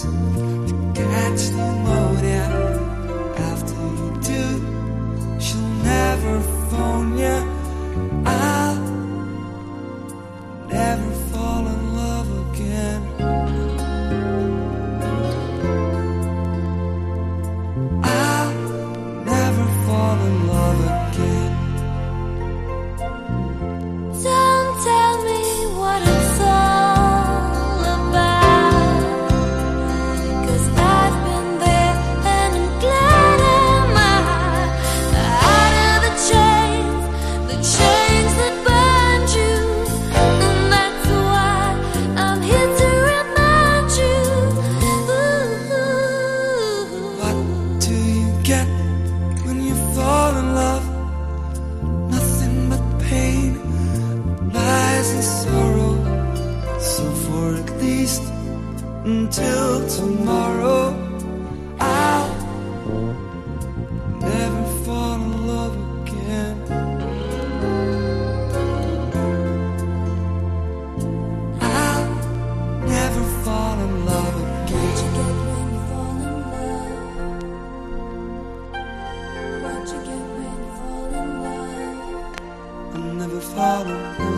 chance to catch pneumonia. After you do, she'll never phone you. I'll never fall in love again. I'll never fall in love again. Don't tell me what it's all about, 'cause I've been there and I'm glad I'm out of the chains that bind you, and that's why I'm here to remind you. What do you get when you fall in love? Nothing but pain, lies and sorrow. So for at least until tomorrow, I'll never fall in love again. I'll never fall in love again. What you get when you fall in love? What you get when you fall in love? I'll never fall in love.